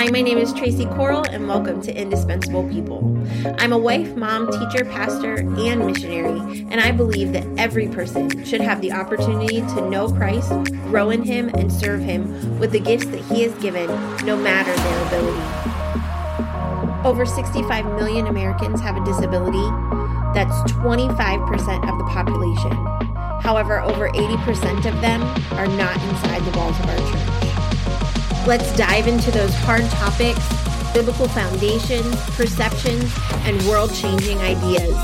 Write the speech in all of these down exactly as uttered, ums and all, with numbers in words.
Hi, my name is Tracy Coral, and welcome to Indispensable People. I'm a wife, mom, teacher, pastor, and missionary, and I believe that every person should have the opportunity to know Christ, grow in Him, and serve Him with the gifts that He has given, no matter their ability. Over sixty-five million Americans have a disability. That's twenty-five percent of the population. However, over eighty percent of them are not inside the walls of our church. Let's dive into those hard topics, biblical foundations, perceptions, and world-changing ideas.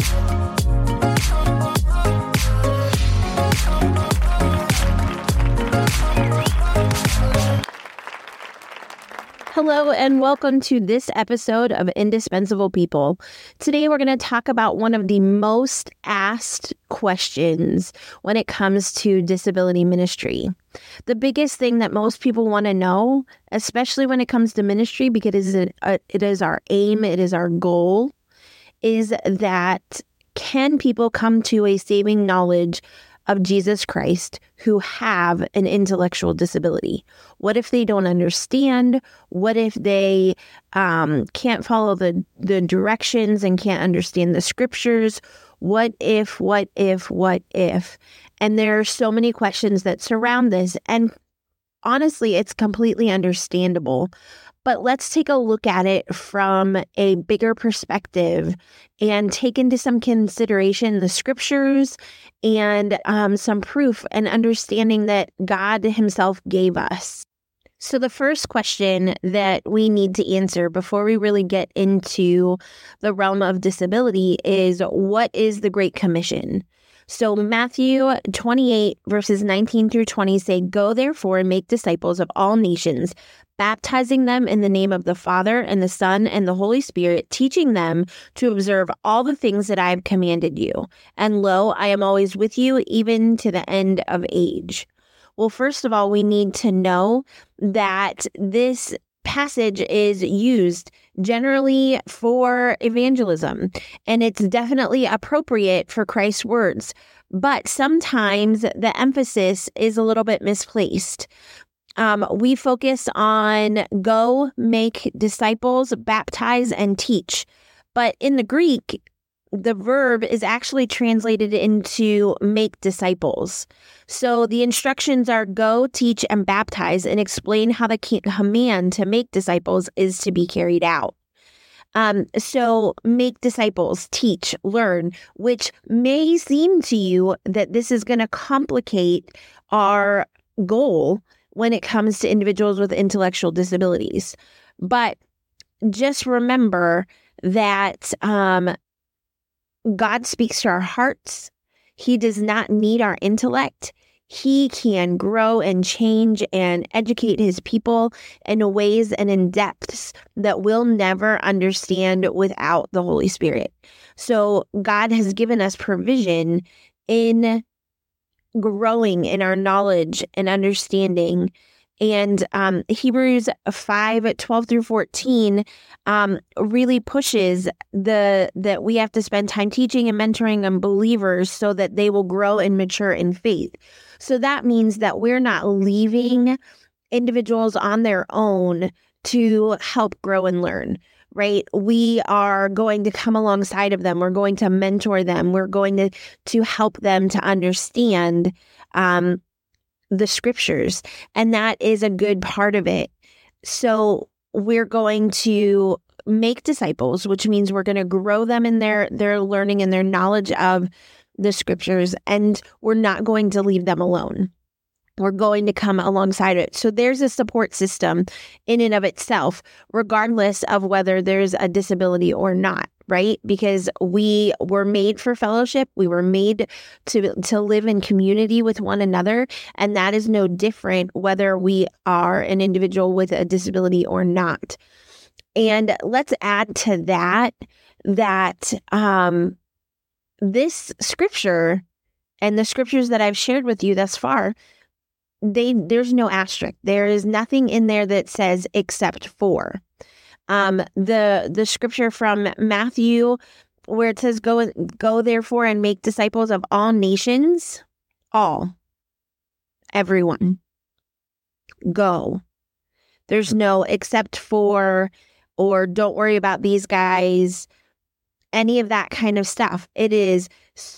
Hello, and welcome to this episode of Indispensable People. Today, we're going to talk about one of the most asked questions when it comes to disability ministry. The biggest thing that most people want to know, especially when it comes to ministry, because it is, a, it is our aim, it is our goal, is that can people come to a saving knowledge of Jesus Christ who have an intellectual disability? What if they don't understand? What if they um, can't follow the, the directions and can't understand the scriptures? What if, what if, what if? And there are so many questions that surround this. And honestly, it's completely understandable. But let's take a look at it from a bigger perspective and take into some consideration the scriptures and um, some proof and understanding that God Himself gave us. So the first question that we need to answer before we really get into the realm of disability is, what is the Great Commission? So Matthew twenty-eight, verses nineteen through twenty say, "Go therefore and make disciples of all nations, baptizing them in the name of the Father and the Son and the Holy Spirit, teaching them to observe all the things that I have commanded you. And lo, I am always with you, even to the end of age." Well, first of all, we need to know that this passage is used generally for evangelism, and it's definitely appropriate for Christ's words. But sometimes the emphasis is a little bit misplaced. Um, we focus on go, make disciples, baptize, and teach. But in the Greek, the verb is actually translated into make disciples. So the instructions are go, teach, and baptize, and explain how the command to make disciples is to be carried out. Um, so make disciples, teach, learn, which may seem to you that this is going to complicate our goal when it comes to individuals with intellectual disabilities. But just remember that um, God speaks to our hearts. He does not need our intellect. He can grow and change and educate His people in ways and in depths that we'll never understand without the Holy Spirit. So God has given us provision in growing in our knowledge and understanding. And um, Hebrews five, twelve through fourteen um, really pushes the that we have to spend time teaching and mentoring unbelievers so that they will grow and mature in faith. So that means that we're not leaving individuals on their own to help grow and learn, right? We are going to come alongside of them. We're going to mentor them. We're going to, to help them to understand um the scriptures. And that is a good part of it. So we're going to make disciples, which means we're going to grow them in their, their learning and their knowledge of the scriptures. And we're not going to leave them alone. We're going to come alongside it. So there's a support system in and of itself, regardless of whether there's a disability or not, right? Because we were made for fellowship. We were made to, to live in community with one another. And that is no different whether we are an individual with a disability or not. And let's add to that, that um, this scripture and the scriptures that I've shared with you thus far, They there's no asterisk. There is nothing in there that says except for. Um, the the scripture from Matthew where it says go go therefore and make disciples of all nations, all, everyone, go. There's no except for, or don't worry about these guys, any of that kind of stuff. It is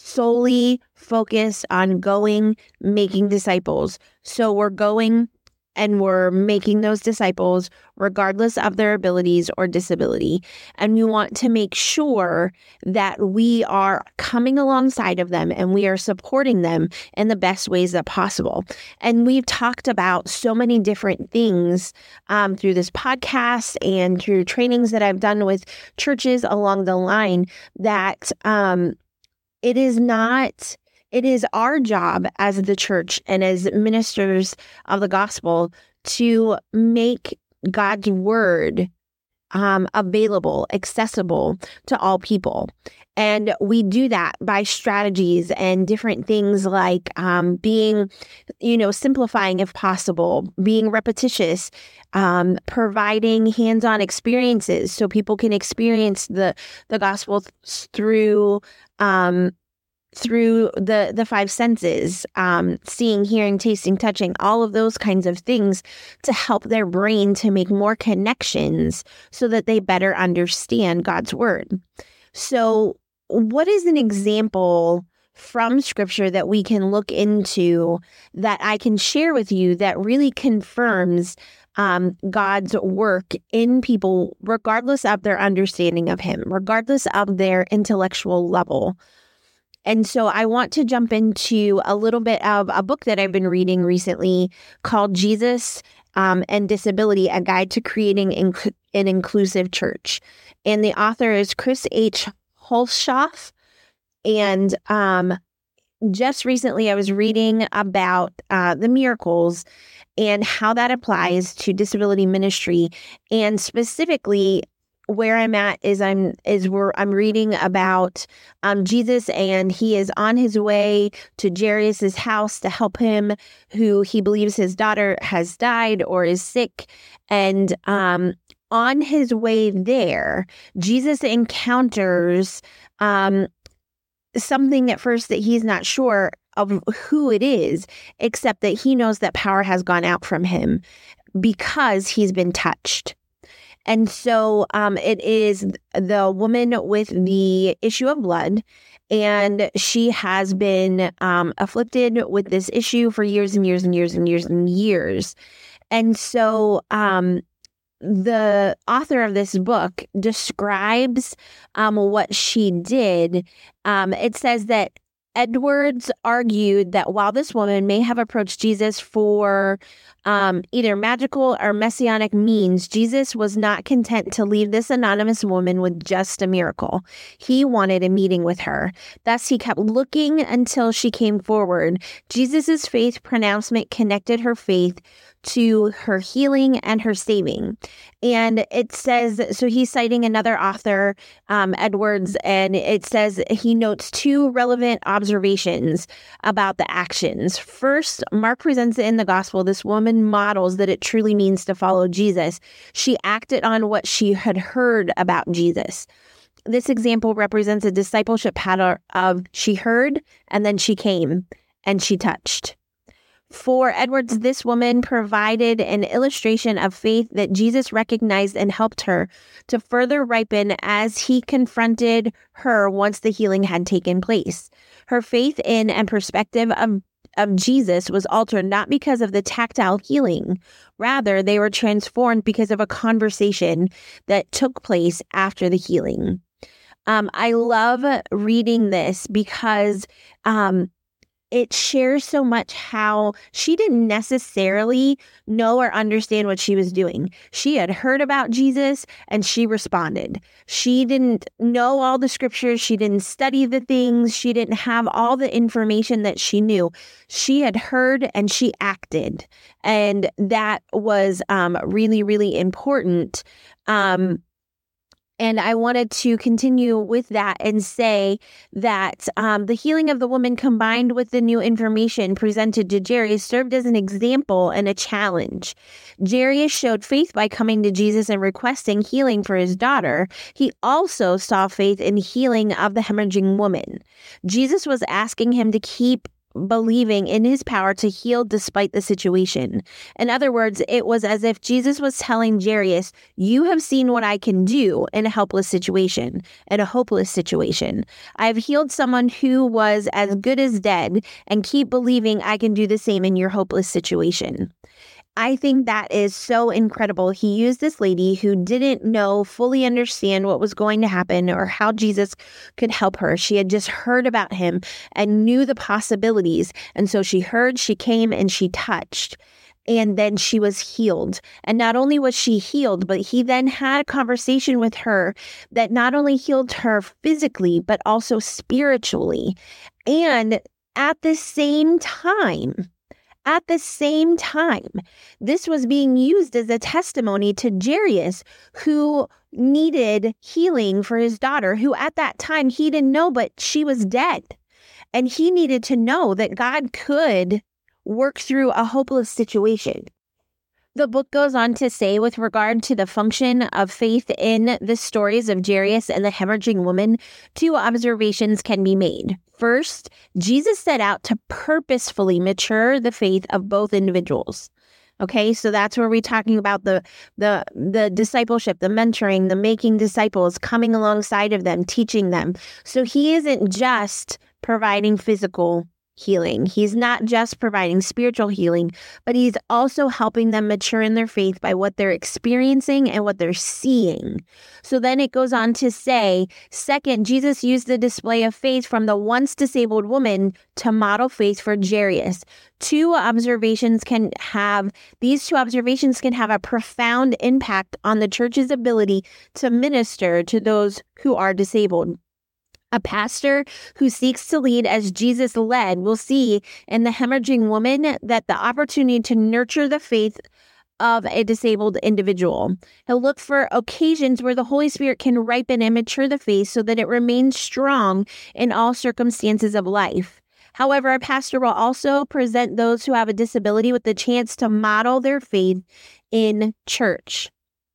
solely focused on going, making disciples. So we're going and we're making those disciples regardless of their abilities or disability. And we want to make sure that we are coming alongside of them and we are supporting them in the best ways that possible. And we've talked about so many different things um, through this podcast and through trainings that I've done with churches along the line that um, it is not... It is our job as the church and as ministers of the gospel to make God's word um, available, accessible to all people. And we do that by strategies and different things like um, being, you know, simplifying if possible, being repetitious, um, providing hands-on experiences so people can experience the, the gospel th- through um through the, the five senses, um, seeing, hearing, tasting, touching, all of those kinds of things to help their brain to make more connections so that they better understand God's word. So what is an example from scripture that we can look into that I can share with you that really confirms um, God's work in people, regardless of their understanding of him, regardless of their intellectual level? And so I want to jump into a little bit of a book that I've been reading recently called Jesus um, and Disability, A Guide to Creating Inc- an Inclusive Church. And the author is Chris H. Hulshoff. And um, just recently I was reading about uh, the miracles and how that applies to disability ministry. And specifically, where I'm at is I'm is where I'm reading about um, Jesus, and he is on his way to Jairus's house to help him, who he believes his daughter has died or is sick. And um, on his way there, Jesus encounters um, something at first that he's not sure of who it is, except that he knows that power has gone out from him because he's been touched. And so um, it is the woman with the issue of blood, and she has been um, afflicted with this issue for years and years and years and years and years. And so um, the author of this book describes um, what she did. Um, it says that Edwards argued that while this woman may have approached Jesus for um, either magical or messianic means, Jesus was not content to leave this anonymous woman with just a miracle. He wanted a meeting with her. Thus, he kept looking until she came forward. Jesus's faith pronouncement connected her faith to her healing and her saving. And it says, so he's citing another author, um, Edwards, and it says he notes two relevant observations about the actions. First, Mark presents it in the gospel. This woman models that it truly means to follow Jesus. She acted on what she had heard about Jesus. This example represents a discipleship pattern of she heard and then she came and she touched. For Edwards, this woman provided an illustration of faith that Jesus recognized and helped her to further ripen as he confronted her once the healing had taken place. Her faith in and perspective of, of Jesus was altered not because of the tactile healing. Rather, they were transformed because of a conversation that took place after the healing. Um, I love reading this because um, it shares so much how she didn't necessarily know or understand what she was doing. She had heard about Jesus and she responded. She didn't know all the scriptures. She didn't study the things. She didn't have all the information that she knew. She had heard and she acted. And that was um, really, really important. Um, And I wanted to continue with that and say that um, the healing of the woman combined with the new information presented to Jairus served as an example and a challenge. Jairus showed faith by coming to Jesus and requesting healing for his daughter. He also saw faith in healing of the hemorrhaging woman. Jesus was asking him to keep believing in his power to heal despite the situation. In other words, it was as if Jesus was telling Jairus, you have seen what I can do in a helpless situation, in a hopeless situation. I've healed someone who was as good as dead, and keep believing I can do the same in your hopeless situation. I think that is so incredible. He used this lady who didn't know, fully understand what was going to happen or how Jesus could help her. She had just heard about him and knew the possibilities. And so she heard, she came, and she touched. And then she was healed. And not only was she healed, but he then had a conversation with her that not only healed her physically, but also spiritually. And at the same time, At the same time, this was being used as a testimony to Jairus, who needed healing for his daughter, who at that time he didn't know, but she was dead. And he needed to know that God could work through a hopeless situation. The book goes on to say, with regard to the function of faith in the stories of Jairus and the hemorrhaging woman, two observations can be made. First, Jesus set out to purposefully mature the faith of both individuals. Okay, so that's where we're talking about the the the discipleship, the mentoring, the making disciples, coming alongside of them, teaching them. So he isn't just providing physical healing. He's not just providing spiritual healing, but he's also helping them mature in their faith by what they're experiencing and what they're seeing. So then it goes on to say, second, Jesus used the display of faith from the once disabled woman to model faith for Jairus. Two observations can have, these two observations can have a profound impact on the church's ability to minister to those who are disabled. A pastor who seeks to lead as Jesus led will see in the hemorrhaging woman that the opportunity to nurture the faith of a disabled individual. He'll look for occasions where the Holy Spirit can ripen and mature the faith so that it remains strong in all circumstances of life. However, a pastor will also present those who have a disability with the chance to model their faith in church.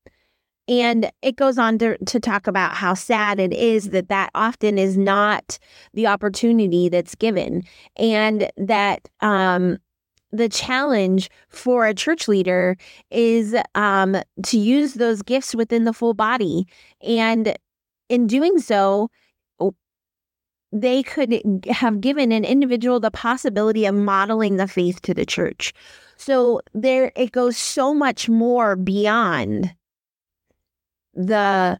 And it goes on to, to talk about how sad it is that that often is not the opportunity that's given, and that um, the challenge for a church leader is um, to use those gifts within the full body. And in doing so, they could have given an individual the possibility of modeling the faith to the church. So there, it goes so much more beyond the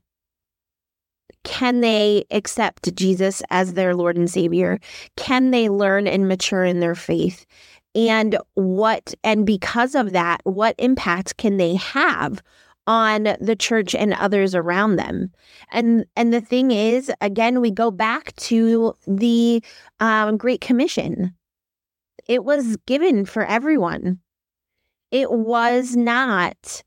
can they accept Jesus as their Lord and Savior? Can they learn and mature in their faith? And what, and because of that, what impact can they have on the church and others around them? And and the thing is, again, we go back to the um, Great Commission. It was given for everyone. It was not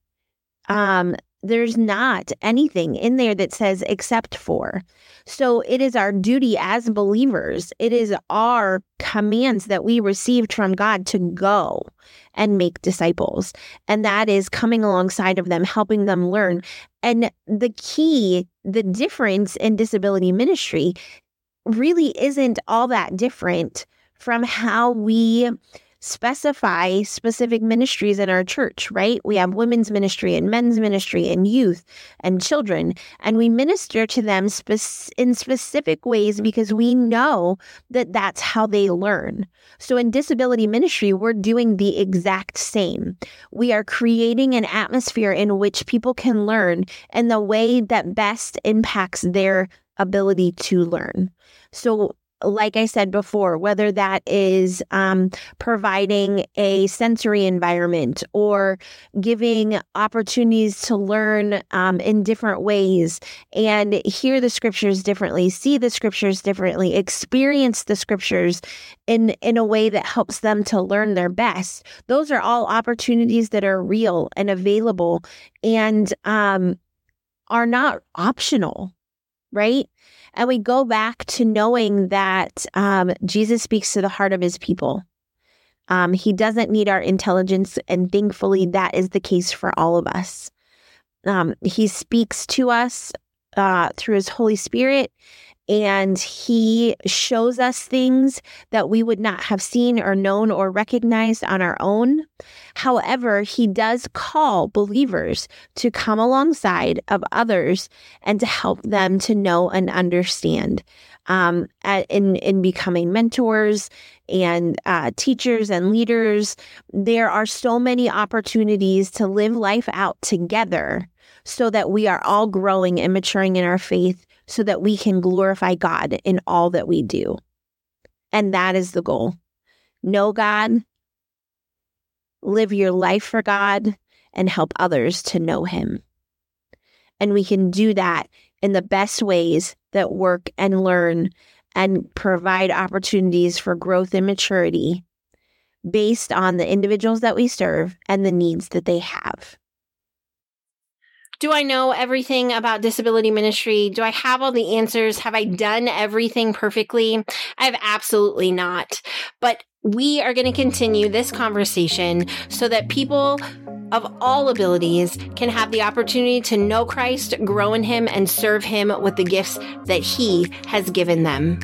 um There's not anything in there that says except for. So it is our duty as believers. It is our commands that we received from God to go and make disciples. And that is coming alongside of them, helping them learn. And the key, the difference in disability ministry really isn't all that different from how we specify specific ministries in our church, right? We have women's ministry and men's ministry and youth and children, and we minister to them spe- in specific ways because we know that that's how they learn. So in disability ministry, we're doing the exact same. We are creating an atmosphere in which people can learn in the way that best impacts their ability to learn. So like I said before, whether that is um, providing a sensory environment or giving opportunities to learn um, in different ways and hear the scriptures differently, see the scriptures differently, experience the scriptures in, in a way that helps them to learn their best. Those are all opportunities that are real and available and um, are not optional, right? And we go back to knowing that um, Jesus speaks to the heart of his people. Um, he doesn't need our intelligence, and thankfully that is the case for all of us. Um, he speaks to us uh, through his Holy Spirit, and he shows us things that we would not have seen or known or recognized on our own. However, he does call believers to come alongside of others and to help them to know and understand um, in, in becoming mentors and uh, teachers and leaders. There are so many opportunities to live life out together so that we are all growing and maturing in our faith so that we can glorify God in all that we do. And that is the goal. Know God, live your life for God, and help others to know him. And we can do that in the best ways that work and learn and provide opportunities for growth and maturity based on the individuals that we serve and the needs that they have. Do I know everything about disability ministry? Do I have all the answers? Have I done everything perfectly? I have absolutely not. But we are going to continue this conversation so that people of all abilities can have the opportunity to know Christ, grow in him, and serve him with the gifts that he has given them.